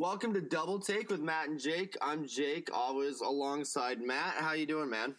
Welcome to Double Take with Matt and Jake. I'm Jake, always alongside Matt. How you doing, man?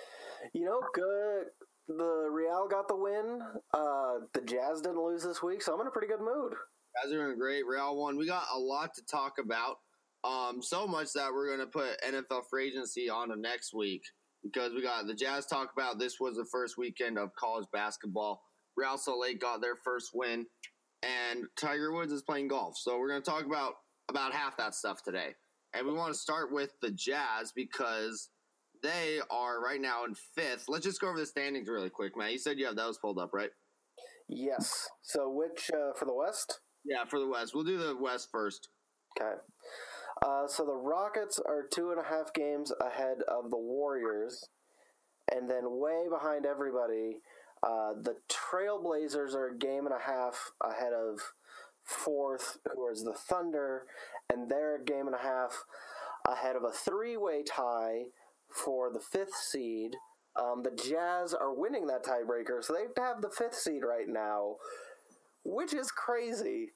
Good. The Real got the win. The Jazz didn't lose this week, so I'm in a pretty good mood. Guys are doing great. Real won. We got a lot to talk about. So much that we're going to put NFL free agency on to next week because we got the Jazz talk about. This was the first weekend of college basketball. Real Salt Lake got their first win, and Tiger Woods is playing golf. So we're going to talk about half that stuff today. And we want to start with the Jazz because they are right now in fifth. Let's just go over the standings really quick, man. You said you have those pulled up, right? Yes. So which, for the West? Yeah, for the West. We'll do the West first. Okay. So the Rockets are 2.5 games ahead of the Warriors. And then way behind everybody, the Trailblazers are a game and a half ahead of fourth, who is the Thunder, and they're a game and a half ahead of a three-way tie for the fifth seed. The Jazz are winning that tiebreaker, so they have the fifth seed right now, which is crazy.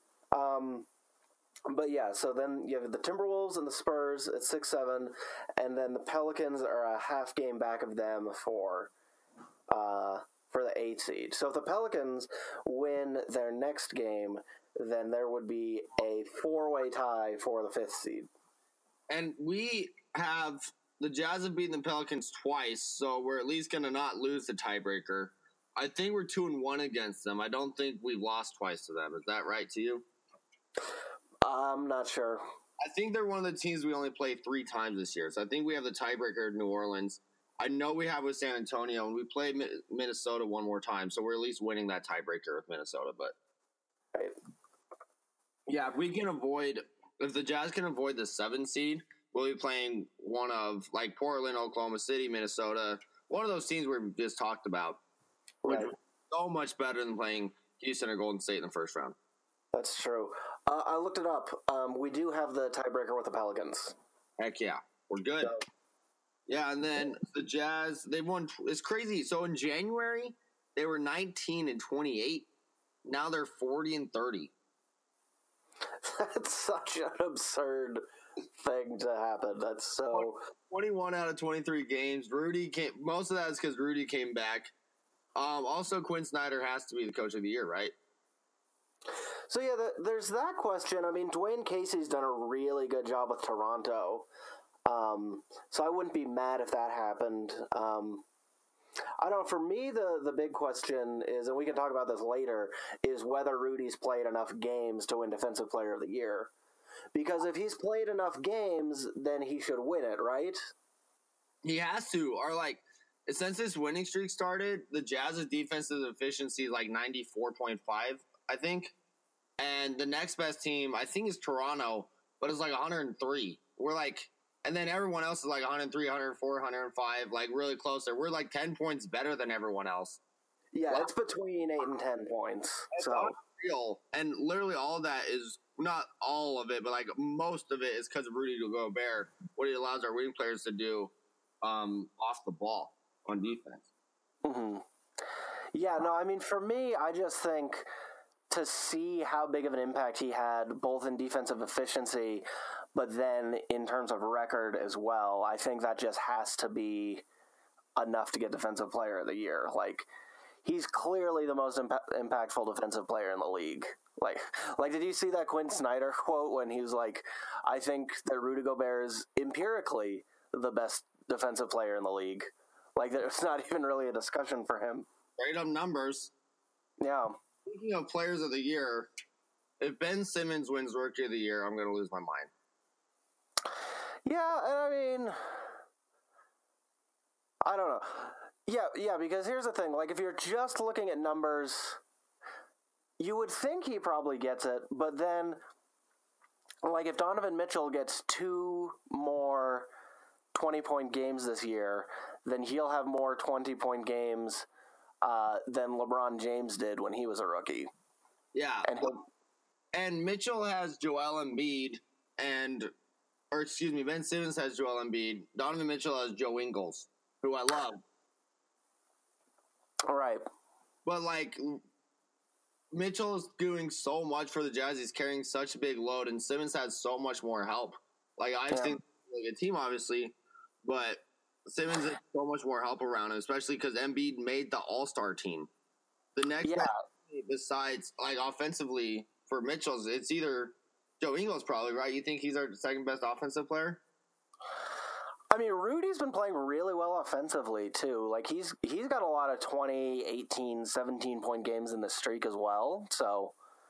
But yeah, so then you have the Timberwolves and the Spurs at 6-7, and then the Pelicans are a half game back of them for the 8th seed. So if the Pelicans win their next game, then there would be a four-way tie for the 5th seed. And the Jazz have beaten the Pelicans twice, so we're at least going to not lose the tiebreaker. I think we're 2-1 against them. I don't think we've lost twice to them. Is that right to you? I'm not sure. I think they're one of the teams we only played 3 times this year. So I think we have the tiebreaker in New Orleans. I know we have with San Antonio, and we played Minnesota one more time, so we're at least winning that tiebreaker with Minnesota. But right. Yeah, if the Jazz can avoid the 7 seed, we'll be playing one of like Portland, Oklahoma City, Minnesota, one of those teams we just talked about. Right. Which is so much better than playing Houston or Golden State in the first round. That's true. I looked it up. We do have the tiebreaker with the Pelicans. Heck yeah. We're good. So, yeah, and then the Jazz, they won. It's crazy. So in January, they were 19-28. Now they're 40-30. that's such an absurd thing to happen. That's so 21 out of 23 games. Most of that is because Rudy came back. Also, Quinn Snyder has to be the coach of the year, right? So yeah, there's that question. I mean, Dwayne Casey's done a really good job with Toronto. So I wouldn't be mad if that happened. I don't know. For me, the big question is, and we can talk about this later, is whether Rudy's played enough games to win Defensive Player of the Year. Because if he's played enough games, then he should win it, right? He has to. Since this winning streak started, the Jazz's defensive efficiency is like 94.5, I think. And the next best team, I think, is Toronto, but it's like 103. And then everyone else is like 103, 104, 105, like really close there. We're like 10 points better than everyone else. Yeah, it's between 8 and 10 points. That's unreal. And literally all of that is, not all of it, but like most of it is because of Rudy Gobert, what he allows our wing players to do off the ball on defense. Mm-hmm. Yeah, no, I mean, for me, I just think to see how big of an impact he had, both in defensive efficiency, but then in terms of record as well, I think that just has to be enough to get Defensive Player of the Year. Like, he's clearly the most impactful defensive player in the league. Like, did you see that Quinn Snyder quote when he was like, I think that Rudy Gobert is empirically the best defensive player in the league. Like, there's not even really a discussion for him. Straight up numbers. Yeah. Speaking of players of the year, if Ben Simmons wins Rookie of the Year, I'm going to lose my mind. Yeah, and I mean, I don't know. Yeah, because here's the thing. Like, if you're just looking at numbers, you would think he probably gets it, but then, like, if Donovan Mitchell gets 2 more 20-point games this year, then he'll have more 20-point games than LeBron James did when he was a rookie. Yeah. And Mitchell has Joel Embiid Ben Simmons has Joel Embiid. Donovan Mitchell has Joe Ingles, who I love. All right. But, like, Mitchell's doing so much for the Jazz. He's carrying such a big load, and Simmons has so much more help. Like, I think like a team, obviously, but Simmons has so much more help around him, especially because Embiid made the All-Star team. The next best besides, like, offensively for Mitchell's, it's either Joe Ingles probably, right? You think he's our second best offensive player? I mean, Rudy's been playing really well offensively, too. Like, he's got a lot of 20, 18, 17-point games in the streak as well. So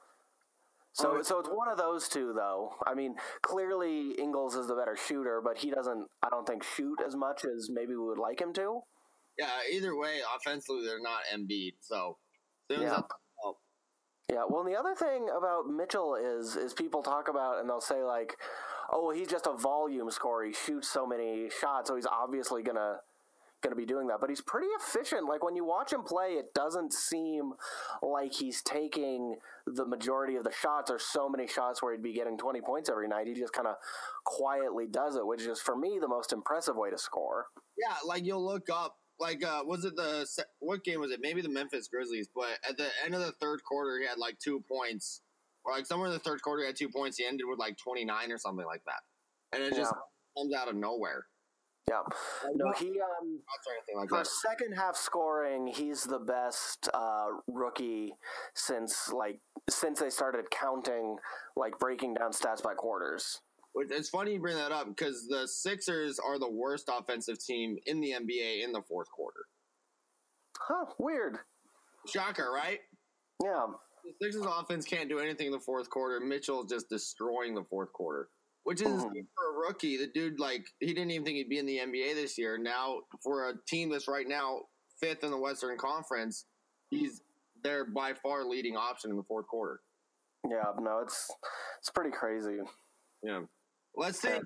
it's one of those two, though. I mean, clearly Ingles is the better shooter, but he doesn't, I don't think, shoot as much as maybe we would like him to. Yeah, either way, offensively, they're not Embiid, so Simmons yeah. Yeah, well, and the other thing about Mitchell is people talk about, and they'll say, like, oh, he's just a volume scorer. He shoots so many shots, so he's obviously gonna be doing that. But he's pretty efficient. Like, when you watch him play, it doesn't seem like he's taking the majority of the shots, or so many shots where he'd be getting 20 points every night. He just kind of quietly does it, which is, for me, the most impressive way to score. Yeah, like, you'll look up, like, was it what game was it? Maybe the Memphis Grizzlies, but at the end of the third quarter, he had, like, 2 points. Or, like, somewhere in the third quarter, he had 2 points. He ended with, like, 29 or something like that. And it just comes out of nowhere. Yeah. No, he, like for second half scoring, he's the best rookie since they started counting, like, breaking down stats by quarters. It's funny you bring that up, because the Sixers are the worst offensive team in the NBA in the fourth quarter. Huh, weird. Shocker, right? Yeah. The Sixers offense can't do anything in the fourth quarter. Mitchell's just destroying the fourth quarter, which is for a rookie. The dude, like, he didn't even think he'd be in the NBA this year. Now, for a team that's right now fifth in the Western Conference, he's their by far leading option in the fourth quarter. Yeah, no, it's pretty crazy. Yeah. Let's think.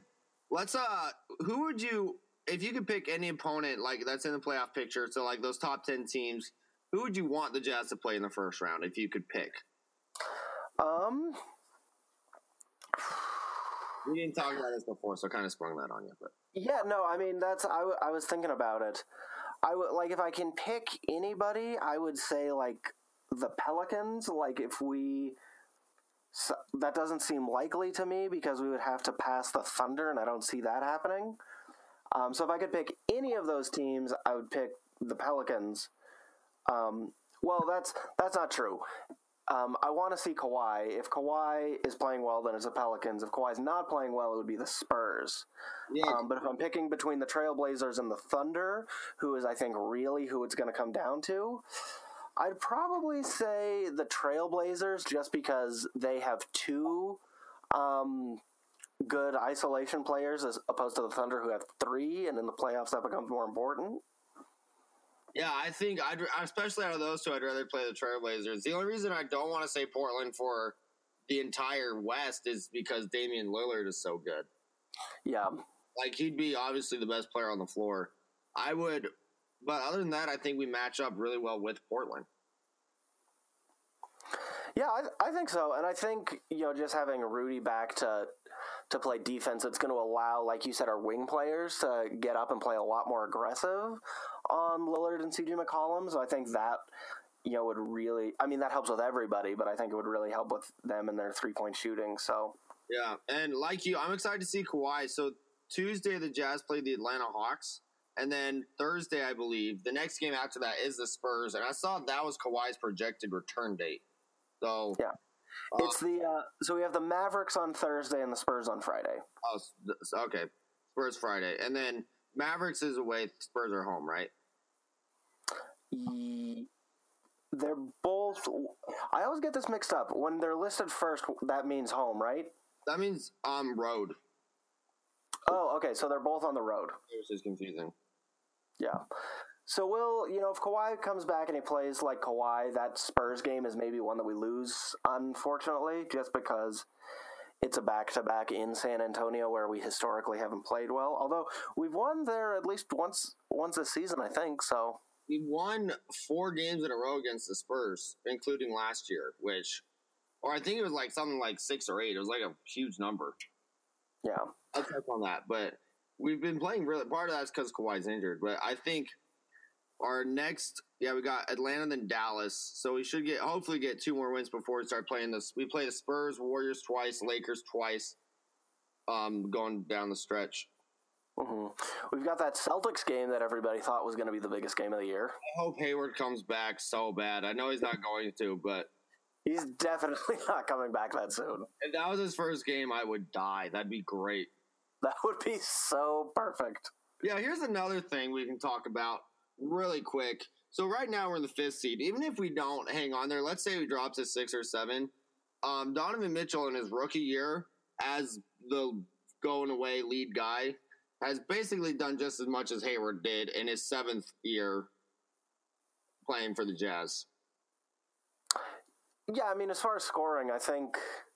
Who would you, if you could pick any opponent, like, that's in the playoff picture, so, like, those top 10 teams, who would you want the Jazz to play in the first round if you could pick? We didn't talk about this before, so I kind of sprung that on you. But yeah, no, I mean, I was thinking about it. I would, like, if I can pick anybody, I would say, like, the Pelicans. Like, that doesn't seem likely to me because we would have to pass the Thunder, and I don't see that happening. So if I could pick any of those teams, I would pick the Pelicans. Well, that's not true. I want to see Kawhi. If Kawhi is playing well, then it's the Pelicans. If Kawhi's not playing well, it would be the Spurs. Yeah. But if I'm picking between the Trailblazers and the Thunder, who is, I think, really who it's going to come down to, I'd probably say the Trailblazers, just because they have two good isolation players as opposed to the Thunder, who have three, and in the playoffs that becomes more important. Yeah, I think especially out of those two, I'd rather play the Trailblazers. The only reason I don't want to say Portland for the entire West is because Damian Lillard is so good. Yeah. Like, he'd be obviously the best player on the floor. But other than that, I think we match up really well with Portland. Yeah, I think so. And I think, just having Rudy back to play defense, it's going to allow, like you said, our wing players to get up and play a lot more aggressive on Lillard and CJ McCollum. So I think that, would really, I mean, that helps with everybody, but I think it would really help with them and their 3-point shooting. So yeah, and like you, I'm excited to see Kawhi. So Tuesday, the Jazz played the Atlanta Hawks. And then Thursday, I believe, the next game after that is the Spurs. And I saw that was Kawhi's projected return date. So yeah. It's so we have the Mavericks on Thursday and the Spurs on Friday. Oh, okay. Spurs Friday. And then Mavericks is away, Spurs are home, right? They're both, I always get this mixed up. When they're listed first, that means home, right? That means road. Oh, okay. So they're both on the road. This is confusing. Yeah. So if Kawhi comes back and he plays like Kawhi, that Spurs game is maybe one that we lose, unfortunately, just because it's a back-to-back in San Antonio where we historically haven't played well. Although we've won there at least once this season, I think. So we won 4 games in a row against the Spurs, including last year, or I think it was like something like 6 or 8. It was like a huge number. Yeah. I'll touch on that, but we've been playing really. Part of that's because Kawhi's injured, but I think our next Yeah, we got Atlanta then Dallas. So we should hopefully get 2 more wins before we start playing this. We play the Spurs, Warriors twice, Lakers twice, going down the stretch. Mm-hmm. We've got that Celtics game that everybody thought was going to be the biggest game of the year. I hope Hayward comes back so bad. I know he's not going to, but he's definitely not coming back that soon. If that was his first game, I would die. That'd be great. That would be so perfect. Yeah, here's another thing we can talk about really quick. So right now we're in the 5th seed. Even if we don't hang on there, let's say we drop to 6 or 7, Donovan Mitchell in his rookie year as the going away lead guy has basically done just as much as Hayward did in his 7th year playing for the Jazz. Yeah, I mean, as far as scoring, I think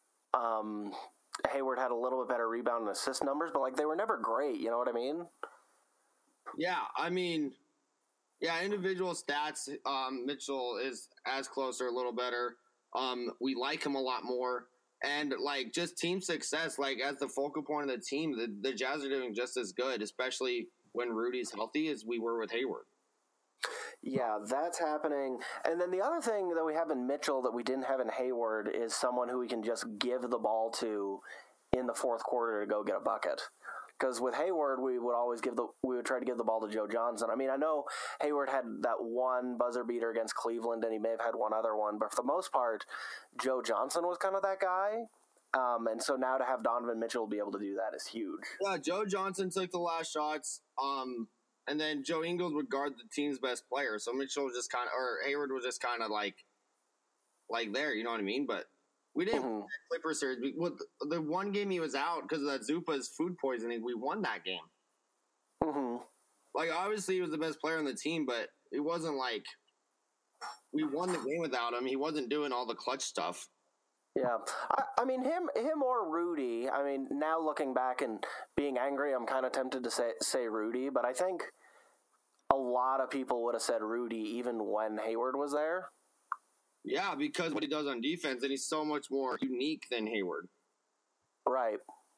Hayward had a little bit better rebound and assist numbers, but like they were never great. You know what I mean? Yeah, I mean, yeah, individual stats. Mitchell is as close or a little better. We like him a lot more, and like just team success. Like as the focal point of the team, the Jazz are doing just as good, especially when Rudy's healthy, as we were with Hayward. Yeah, that's happening. And then the other thing that we have in Mitchell that we didn't have in Hayward is someone who we can just give the ball to in the fourth quarter to go get a bucket. Because with Hayward, we would try to give the ball to Joe Johnson. I mean, I know Hayward had that one buzzer beater against Cleveland, and he may have had one other one, but for the most part, Joe Johnson was kind of that guy. And so now to have Donovan Mitchell be able to do that is huge. Yeah, Joe Johnson took the last shots. And then Joe Ingles would guard the team's best player. So Mitchell was just kind of, or Hayward was just kind of like there, you know what I mean? But we didn't win that Clippers series. The one game he was out because of that Zupa's food poisoning, we won that game. Mm-hmm. Like, obviously he was the best player on the team, but it wasn't like we won the game without him. He wasn't doing all the clutch stuff. Yeah, I mean him or Rudy. I mean, now looking back and being angry, I'm kind of tempted to say Rudy, but I think a lot of people would have said Rudy even when Hayward was there. Yeah, because what he does on defense, and he's so much more unique than Hayward. Right.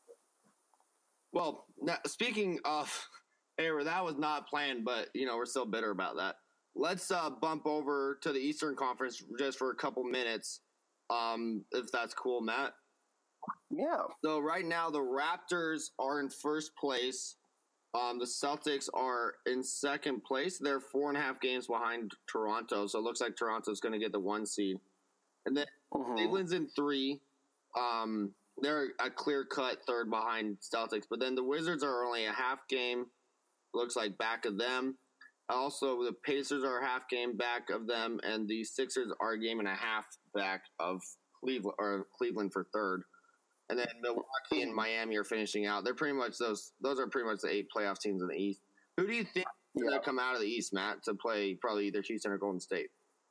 Well, now, speaking of Hayward, that was not planned, but we're still bitter about that. Let's bump over to the Eastern Conference just for a couple minutes. If that's cool, Matt. Yeah. So right now the Raptors are in first place. The Celtics are in second place. They're 4.5 games behind Toronto, so it looks like Toronto's going to get the 1 seed. And then Cleveland's in 3. They're a clear-cut third behind Celtics, but then the Wizards are only a half game, looks like, back of them. Also, the Pacers are a half game back of them, and the Sixers are a game and a half back of Cleveland for third. And then Milwaukee and Miami are finishing out. They're pretty much those are pretty much the 8 playoff teams in the East. Who do you think is going to come out of the East, Matt, to play probably either Houston or Golden State?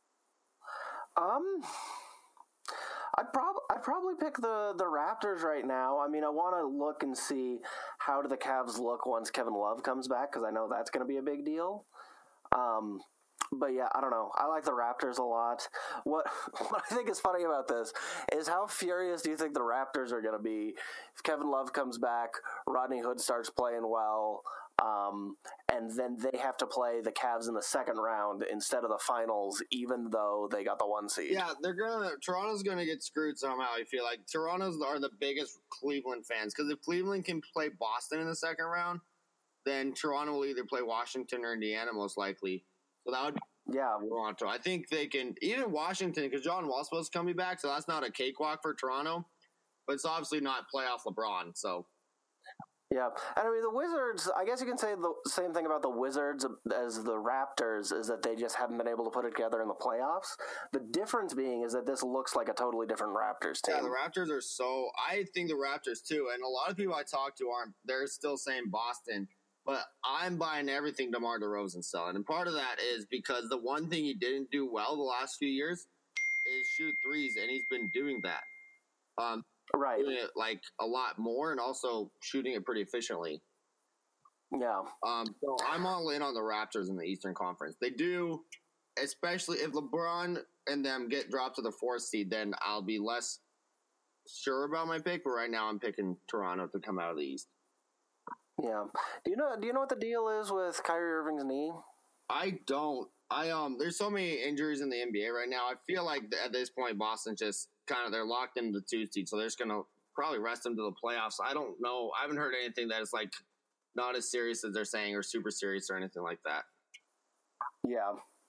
I'd probably pick the Raptors right now. I mean, I want to look and see how do the Cavs look once Kevin Love comes back, because I know that's going to be a big deal. But yeah, I don't know. I like the Raptors a lot. What I think is funny about this is how furious do you think the Raptors are going to be if Kevin Love comes back, Rodney Hood starts playing well, and then they have to play the Cavs in the second round instead of the finals, even though they got the 1 seed. Yeah, Toronto's gonna get screwed somehow. I feel like Toronto's are the biggest Cleveland fans, because if Cleveland can play Boston in the second round, then Toronto will either play Washington or Indiana most likely. So that would be Toronto. I think they can, even Washington, because John Wall's supposed to come back, so that's not a cakewalk for Toronto. But it's obviously not playoff LeBron, so. Yeah, and I mean, the Wizards, I guess you can say the same thing about the Wizards as the Raptors, is that they just haven't been able to put it together in the playoffs. The difference being is that this looks like a totally different Raptors team. Yeah, the Raptors are I think the Raptors too, and a lot of people I talk to they're still saying Boston, but I'm buying everything DeMar DeRozan's selling. And part of that is because the one thing he didn't do well the last few years is shoot threes, and he's been doing that. Right. Doing it like a lot more, and also shooting it pretty efficiently. Yeah. So I'm all in on the Raptors in the Eastern Conference. They do, especially if LeBron and them get dropped to the 4th seed, then I'll be less sure about my pick. But right now, I'm picking Toronto to come out of the East. Yeah. Do you know what the deal is with Kyrie Irving's knee? I don't. There's so many injuries in the NBA right now. I feel like at this point, Boston just kind of they're locked into the 2 seed, so they're just gonna probably rest them to the playoffs. I don't know. I haven't heard anything that is like not as serious as they're saying or super serious or anything like that. Yeah.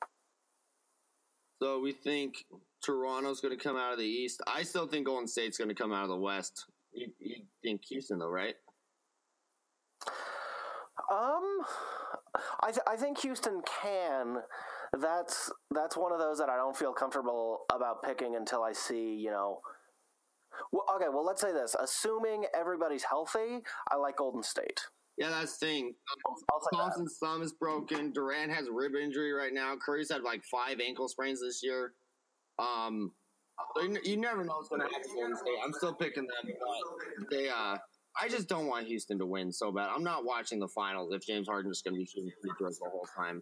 So we think Toronto's going to come out of the East. I still think Golden State's going to come out of the West. You think Houston though, right? I think Houston can. That's one of those that I don't feel comfortable about picking until I see, Well, okay, well, let's say this. Assuming everybody's healthy, I like Golden State. Yeah, that's the thing. Thompson's thumb is broken. Durant has a rib injury right now. Curry's had like 5 ankle sprains this year. You never know what's going to happen to Golden State. I'm still picking them. But I just don't want Houston to win so bad. I'm not watching the finals if James Harden's just going to be shooting free throws the whole time.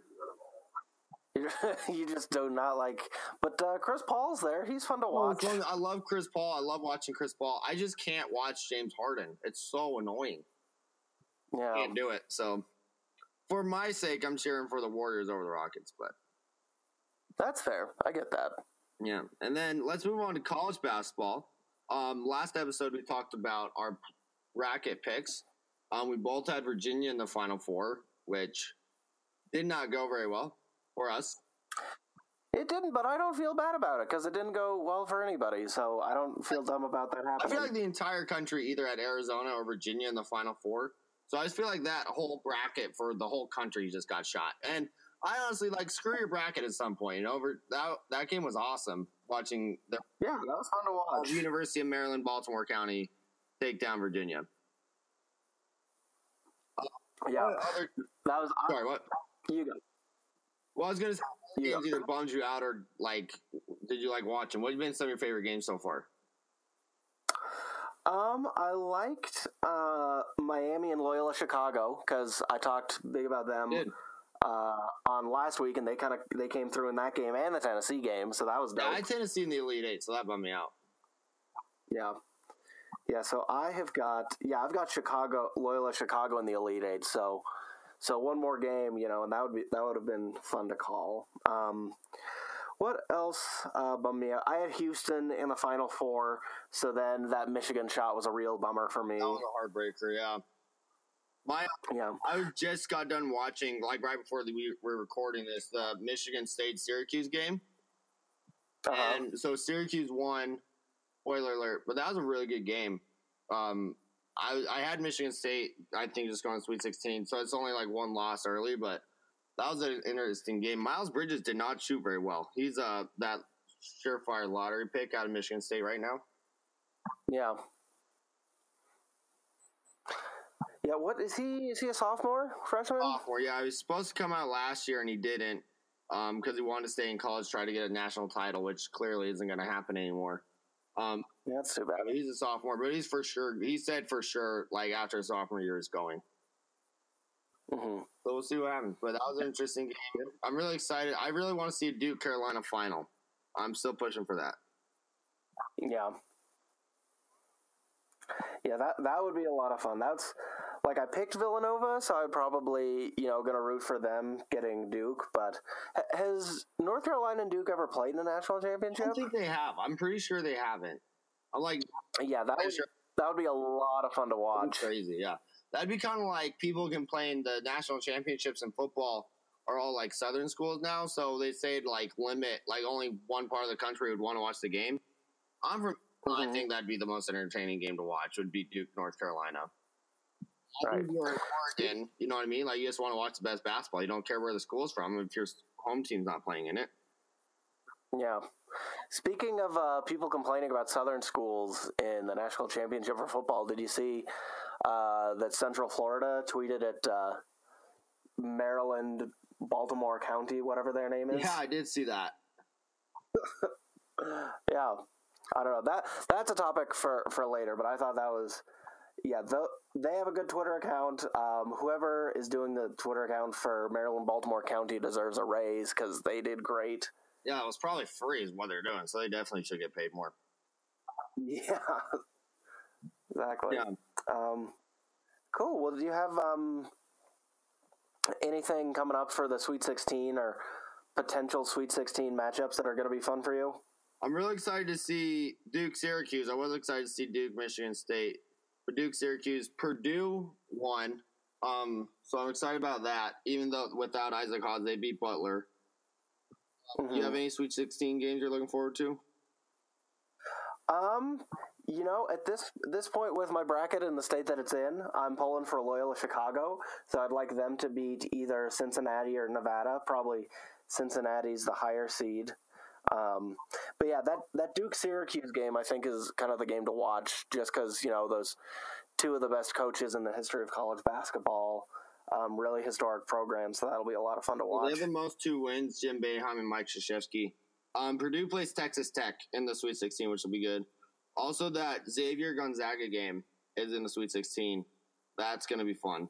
You just do not like. But Chris Paul's there. He's fun to watch. I love Chris Paul. I love watching Chris Paul. I just can't watch James Harden. It's so annoying. Yeah. Can't do it. So, for my sake, I'm cheering for the Warriors over the Rockets. But that's fair. I get that. Yeah. And then let's move on to college basketball. Last episode, we talked about our bracket picks. We both had Virginia in the Final Four, which did not go very well for us. It didn't, but I don't feel bad about it because it didn't go well for anybody, so I don't feel dumb about that happening. I feel like the entire country either had Arizona or Virginia in the Final Four, so I just feel like that whole bracket for the whole country just got shot. And I honestly, screw your bracket at some point. That game was awesome, watching that was fun to watch. University of Maryland, Baltimore County take down Virginia. That was awesome. Sorry, what? You go. Well, I was gonna say games either bummed you out or did you like watching? What have been some of your favorite games so far? I liked Miami and Loyola Chicago because I talked big about them on last week, and they came through in that game and the Tennessee game, so that was dope. Yeah, I had Tennessee in the Elite Eight, so that bummed me out. Yeah. So I've got Loyola Chicago in the Elite Eight. So one more game, and that would have been fun to call. What else bummed me out? I had Houston in the Final Four, so then that Michigan shot was a real bummer for me. That was a heartbreaker, yeah. I just got done watching, right before we were recording this, the Michigan State-Syracuse game. Uh-huh. And so Syracuse won, spoiler alert, but that was a really good game. I had Michigan State, I think, just going to Sweet 16, so it's only one loss early, but that was an interesting game. Miles Bridges did not shoot very well. He's that surefire lottery pick out of Michigan State right now. Yeah. Yeah, what is he? Is he a sophomore, freshman? Sophomore, yeah. He was supposed to come out last year, and he didn't because he wanted to stay in college, try to get a national title, which clearly isn't going to happen anymore. Yeah, that's too bad. He's a sophomore, but he's for sure. He said for sure, after his sophomore year is going. Mm-hmm. So we'll see what happens. But that was an interesting game. I'm really excited. I really want to see a Duke Carolina final. I'm still pushing for that. Yeah. Yeah, that would be a lot of fun. That's I picked Villanova, so I'd probably gonna root for them getting Duke. But has North Carolina and Duke ever played in a national championship? I don't think they have. I'm pretty sure they haven't. That would be a lot of fun to watch. That's crazy, yeah. That'd be kind of like people can play in the national championships in football are all Southern schools now, so they say limit only one part of the country would want to watch the game. I think that'd be the most entertaining game to watch. Would be Duke, North Carolina. Right. You're in Oregon, you know what I mean? You just want to watch the best basketball. You don't care where the school's from if your home team's not playing in it. Yeah. Speaking of people complaining about Southern schools in the national championship for football, did you see that Central Florida tweeted at Maryland, Baltimore County, whatever their name is? Yeah, I did see that. Yeah. I don't know. That's a topic for later, but I thought that was... Yeah, they have a good Twitter account. Whoever is doing the Twitter account for Maryland, Baltimore County deserves a raise because they did great. Yeah, it was probably free is what they're doing, so they definitely should get paid more. Yeah, exactly. Yeah. Cool. Well, do you have anything coming up for the Sweet 16 or potential Sweet 16 matchups that are going to be fun for you? I'm really excited to see Duke-Syracuse. I was excited to see Duke-Michigan State. But Duke-Syracuse, Purdue won. So I'm excited about that. Even though without Isaac Hodge, they beat Butler. Do you have any Sweet 16 games you're looking forward to? At this point with my bracket and the state that it's in, I'm pulling for Loyola Chicago. So I'd like them to beat either Cincinnati or Nevada. Probably Cincinnati's the higher seed. But yeah, that Duke-Syracuse game I think is kind of the game to watch, just because those two of the best coaches in the history of college basketball, really historic programs. So that'll be a lot of fun to watch. They have the most 2 wins: Jim Boeheim and Mike Krzyzewski. Purdue plays Texas Tech in the Sweet 16, which will be good. Also, that Xavier-Gonzaga game is in the Sweet 16. That's going to be fun.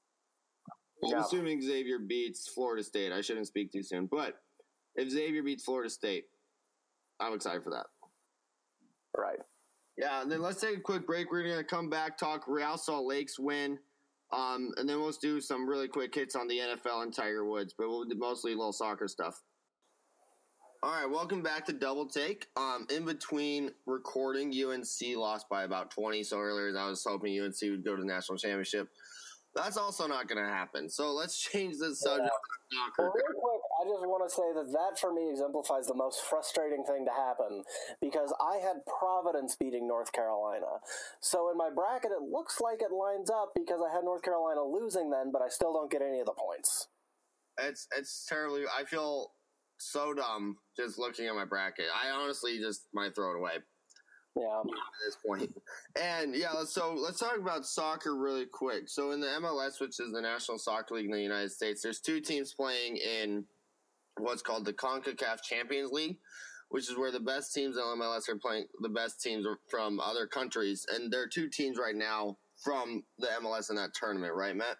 I'm assuming Xavier beats Florida State. I shouldn't speak too soon. But if Xavier beats Florida State, I'm excited for that. Right. Yeah, and then let's take a quick break. We're going to come back, talk Real Salt Lake's win, and then we'll do some really quick hits on the NFL and Tiger Woods, but we'll do mostly little soccer stuff. All right, welcome back to Double Take. In between recording, UNC lost by about 20, so earlier I was hoping UNC would go to the national championship. That's also not going to happen. So let's change the subject. Well, real quick, I just want to say that for me exemplifies the most frustrating thing to happen, because I had Providence beating North Carolina. So in my bracket, it looks like it lines up because I had North Carolina losing then, but I still don't get any of the points. It's terribly. I feel so dumb just looking at my bracket. I honestly just might throw it away. Yeah. At this point. And yeah, let's talk about soccer really quick. So in the MLS, which is the National Soccer League in the United States, there's 2 teams playing in what's called the CONCACAF Champions League, which is where the best teams in MLS are playing the best teams from other countries. And there are 2 teams right now from the MLS in that tournament, right, Matt?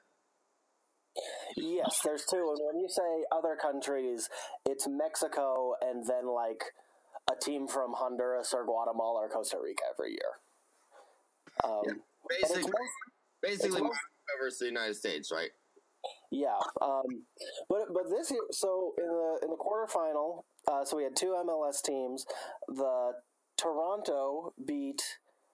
Yes, there's 2. And when you say other countries, it's Mexico and then like a team from Honduras or Guatemala or Costa Rica every year. Basically versus the United States, right? Yeah. But this year, so in the quarterfinal, so we had 2 MLS teams. The Toronto beat.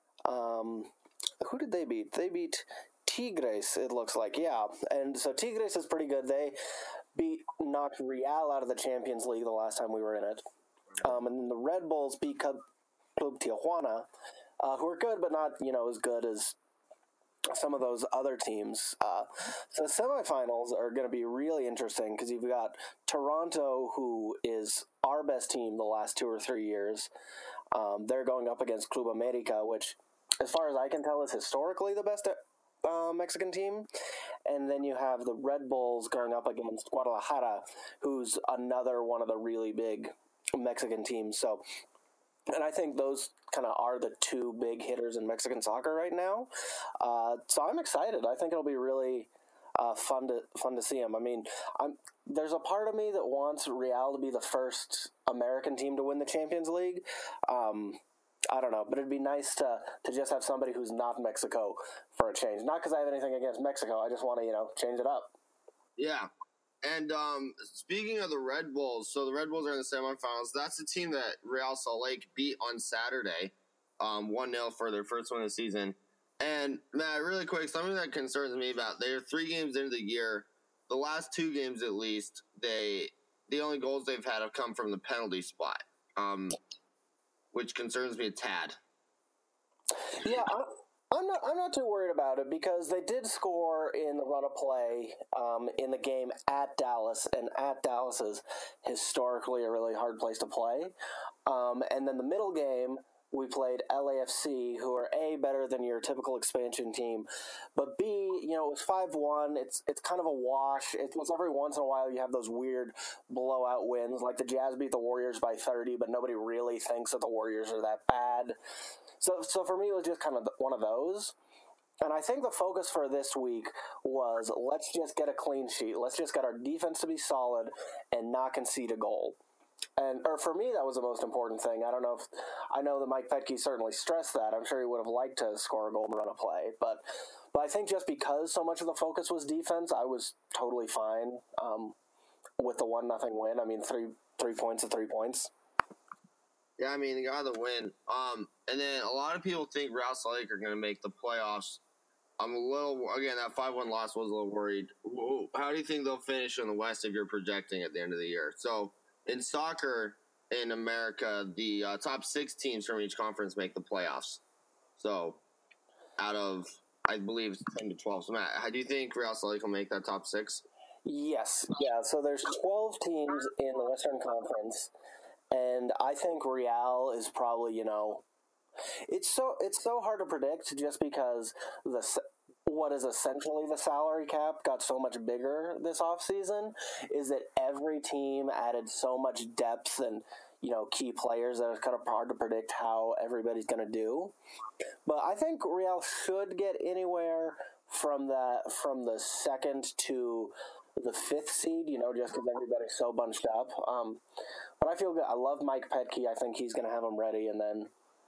Who did they beat? They beat Tigres, it looks like, yeah. And so Tigres is pretty good. They knocked Real out of the Champions League the last time we were in it. And then the Red Bulls beat Club Tijuana, who are good, but not, as good as some of those other teams. So the semifinals are going to be really interesting because you've got Toronto, who is our best team the last 2 or 3 years. They're going up against Club America, which, as far as I can tell, is historically the best Mexican team. And then you have the Red Bulls going up against Guadalajara, who's another one of the really big Mexican teams. So, and I think those kind of are the 2 big hitters in Mexican soccer right now. So I'm excited. I think it'll be really fun to see them. I mean, there's a part of me that wants Real to be the first American team to win the Champions League. I don't know, but it'd be nice to just have somebody who's not Mexico for a change. Not because I have anything against Mexico. I just want to, change it up. Yeah. And speaking of the Red Bulls, so the Red Bulls are in the semifinals. That's the team that Real Salt Lake beat on Saturday, 1-0 for their first win of the season. And, Matt, really quick, something that concerns me about, they're 3 games into the year. The last 2 games, at least, the only goals they've had have come from the penalty spot, which concerns me a tad. Yeah, I'm not too worried about it because they did score in the run of play in the game at Dallas, and at Dallas is historically a really hard place to play. And then the middle game, we played LAFC, who are A, better than your typical expansion team, but B, it was 5-1. It's kind of a wash. It's every once in a while you have those weird blowout wins, like the Jazz beat the Warriors by 30, but nobody really thinks that the Warriors are that bad. So for me, it was just kind of one of those. And I think the focus for this week was, let's just get a clean sheet. Let's just get our defense to be solid and not concede a goal. Or for me, that was the most important thing. I know that Mike Petke certainly stressed that. I'm sure he would have liked to score a goal and run a play. But I think just because so much of the focus was defense, I was totally fine. with the 1-0 win. I mean, 3 points to 3 points. Yeah, I mean, they got the win. And then a lot of people think Real Salt Lake are going to make the playoffs. I'm a little, again, that 5-1 loss was a little worried. How do you think they'll finish in the West if you're projecting at the end of the year? So, in soccer in America, the top 6 teams from each conference make the playoffs. So, out of, I believe, it's 10 to 12. So, Matt, how do you think Real Salt Lake will make that top 6? Yes. Yeah, so there's 12 teams in the Western Conference, and I think Real is probably, it's so hard to predict just because what is essentially the salary cap got so much bigger this offseason is that every team added so much depth and key players that it's kind of hard to predict how everybody's going to do. But I think Real should get anywhere from the 2nd to the 5th seed, just because everybody's so bunched up. But I feel good. I love Mike Petke. I think he's going to have them ready. And then,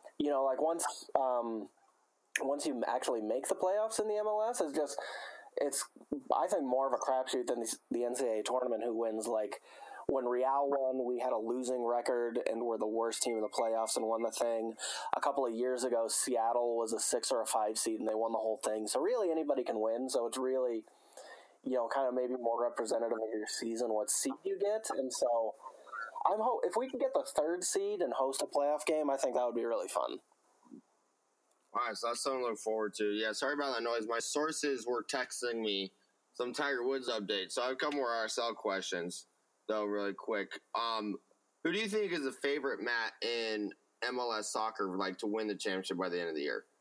once you actually make the playoffs in the MLS, it's I think more of a crapshoot than the NCAA tournament who wins. Like when Real won, we had a losing record and were the worst team in the playoffs and won the thing. A couple of years ago, Seattle was a 6 or a 5 seed and they won the whole thing. So really anybody can win. So it's really, kind of maybe more representative of your season, what seed you get. And so if we can get the 3rd seed and host a playoff game, I think that would be really fun. All right, so that's something to look forward to. Yeah, sorry about that noise. My sources were texting me some Tiger Woods updates. So I have a couple more RSL questions, though, really quick. Who do you think is the favorite, Matt, in MLS soccer, to win the championship by the end of the year?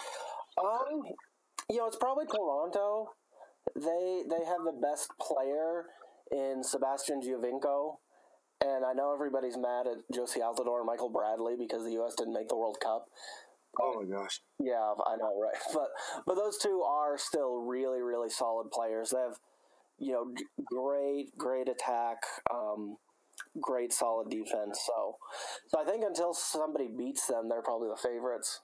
It's probably Toronto. They have the best player in Sebastian Giovinco. And I know everybody's mad at Josie Altidore and Michael Bradley because the U.S. didn't make the World Cup. Oh my gosh! Yeah, I know, right? But those two are still really, really solid players. They have, great attack, great solid defense. So I think until somebody beats them, they're probably the favorites.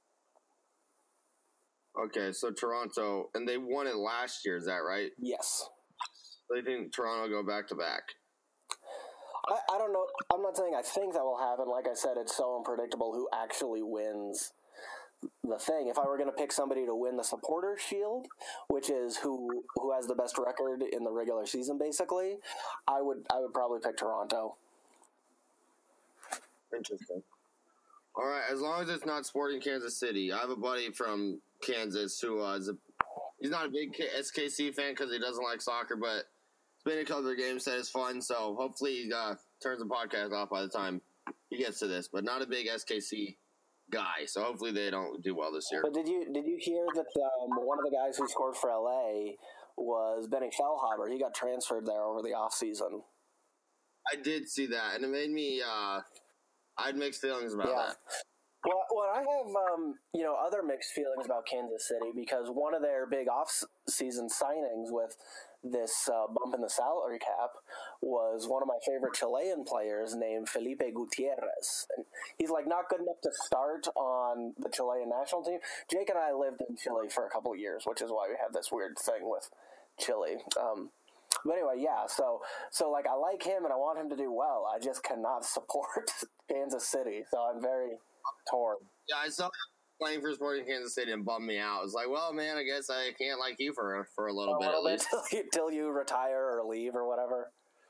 Okay, so Toronto, and they won it last year. Is that right? Yes. So you think Toronto will go back to back? I don't know. I'm not saying I think that will happen. Like I said, it's so unpredictable who actually wins the thing. If I were going to pick somebody to win the Supporters' Shield, which is who has the best record in the regular season, basically, I would probably pick Toronto. Interesting. All right, as long as it's not Sporting Kansas City. I have a buddy from Kansas who he's not a big SKC fan because he doesn't like soccer, but it's been a couple of games, said it's fun, so hopefully he turns the podcast off by the time he gets to this, but not a big SKC guy, so hopefully they don't do well this year. But did you hear that one of the guys who scored for LA was Benny Feilhaber? He got transferred there over the offseason. I did see that, and it made me I had mixed feelings about that. Well, I have other mixed feelings about Kansas City because one of their big off-season signings with this bump in the salary cap was one of my favorite Chilean players named Felipe Gutierrez. And he's not good enough to start on the Chilean national team. Jake and I lived in Chile for a couple of years, which is why we have this weird thing with Chile. But anyway, yeah, so I like him and I want him to do well. I just cannot support Kansas City, so I'm very torn. Yeah, I saw him playing for Sporting Kansas City and bummed me out. I was like, well, man, I guess I can't like you for a little bit at least. Till you retire or leave or whatever.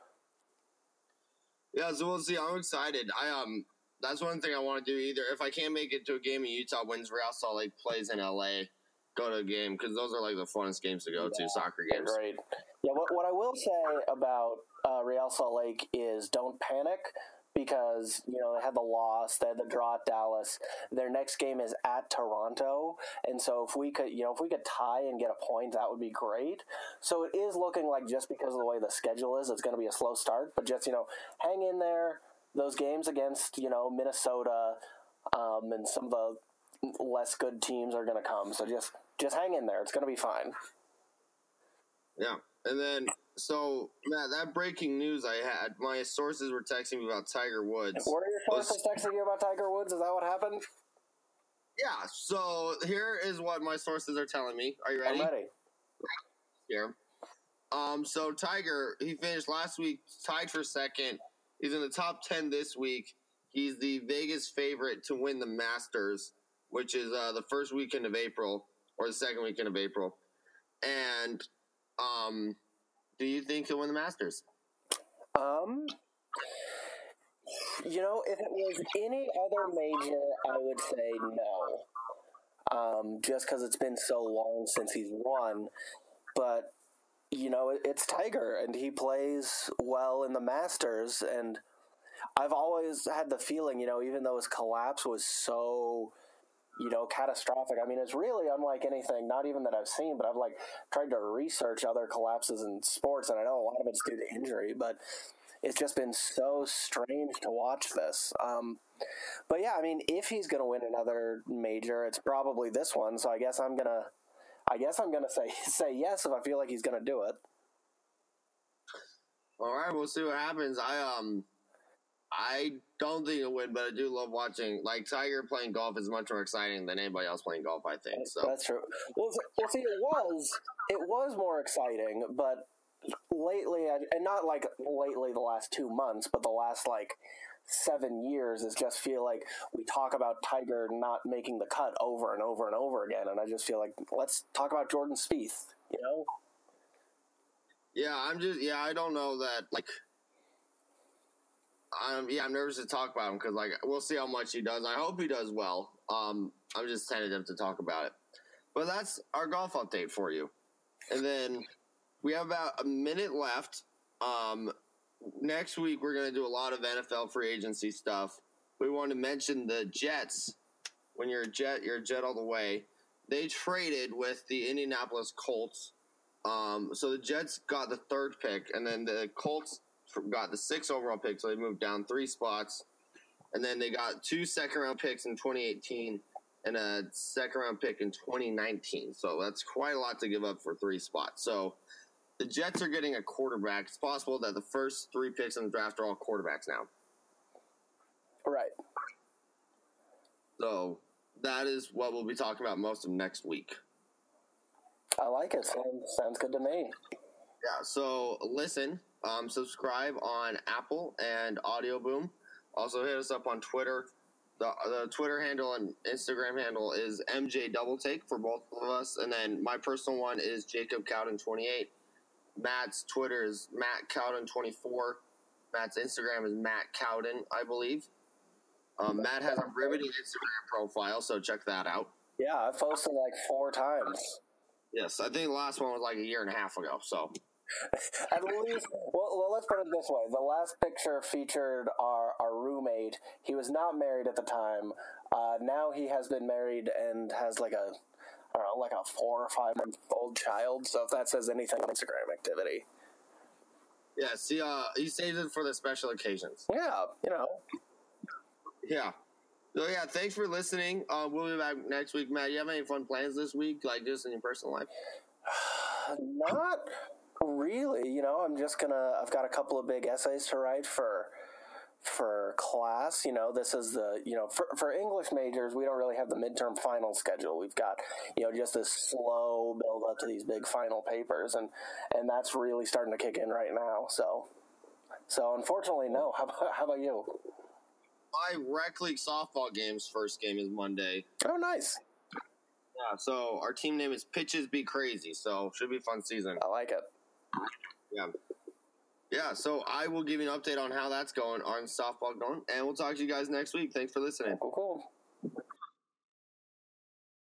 Yeah, so we'll see. I'm excited. That's one thing I want to do either. If I can't make it to a game in Utah, wins Real Salt Lake plays in LA, go to a game, because those are the funnest games to go to, soccer games. Right. Yeah, what I will say about Real Salt Lake is don't panic, because they had the loss, they had the draw at Dallas. Their next game is at Toronto, and so if we could tie and get a point, that would be great. So it is looking like, just because of the way the schedule is, it's going to be a slow start. But just hang in there. Those games against Minnesota and some of the less good teams are going to come. So just hang in there. It's going to be fine. Yeah, and then. So, Matt, that breaking news I had, my sources were texting me about Tiger Woods. Were your sources texting you about Tiger Woods? Is that what happened? Yeah, so here is what my sources are telling me. Are you ready? I'm ready. Here. So Tiger, he finished last week tied for second. He's in the top 10 this week. He's the Vegas favorite to win the Masters, which is the first weekend of April or the second weekend of April. And do you think he'll win the Masters? If it was any other major, I would say no. Just because it's been so long since he's won. But, it's Tiger, and he plays well in the Masters. And I've always had the feeling, even though his collapse was so, catastrophic. I mean, it's really unlike anything, not even that I've seen, but I've, tried to research other collapses in sports, and I know a lot of it's due to injury, but it's just been so strange to watch this. But yeah, I mean, if he's going to win another major, it's probably this one. So I guess I'm gonna say yes if I feel like he's going to do it. All right, we'll see what happens. I don't think he'll win, but I do love watching. Tiger playing golf is much more exciting than anybody else playing golf, I think. So that's true. Well, see, it was more exciting, but lately, and not lately the last 2 months, but the last 7 years, is just feel like we talk about Tiger not making the cut over and over and over again, and I just feel like let's talk about Jordan Spieth, Yeah, I don't know that, I'm nervous to talk about him because, we'll see how much he does. I hope he does well. I'm just tentative to talk about it. But that's our golf update for you. And then we have about a minute left. Next week, we're going to do a lot of NFL free agency stuff. We want to mention the Jets. When you're a Jet all the way. They traded with the Indianapolis Colts. So the Jets got the third pick, and then the Colts got the 6th overall pick, so they moved down 3 spots. And then they got 2 second-round picks in 2018 and a second-round pick in 2019. So that's quite a lot to give up for 3 spots. So the Jets are getting a quarterback. It's possible that the first 3 picks in the draft are all quarterbacks now. Right. So that is what we'll be talking about most of next week. I like it. Sounds good to me. Yeah, so listen, subscribe on Apple and Audio Boom. Also hit us up on Twitter. The Twitter handle and Instagram handle is MJ Double Take for both of us. And then my personal one is Jacob Cowden28. Matt's Twitter is Matt Cowden24. Matt's Instagram is Matt Cowden, I believe. Matt has a riveting Instagram profile, so check that out. Yeah, I've posted 4 times. Yes, I think the last one was a year and a half ago, so. At least, well, let's put it this way. The last picture featured our roommate. He was not married at the time. Now he has been married and has a 4 or 5 month old child. So if that says anything on Instagram activity. Yeah, see, he saves it for the special occasions. Yeah, Yeah. So, yeah, thanks for listening. We'll be back next week. Matt, you have any fun plans this week, just in your personal life? Not really. I've got a couple of big essays to write for class. This is for English majors, we don't really have the midterm final schedule. We've got, just this slow build up to these big final papers, and that's really starting to kick in right now. So unfortunately, no. How about you? My rec league softball game's first game is Monday. Oh, nice. Yeah, so our team name is Pitches Be Crazy, so should be a fun season. I like it. Yeah. Yeah, so I will give you an update on how that's going, on softball going, and we'll talk to you guys next week. Thanks for listening. Cool.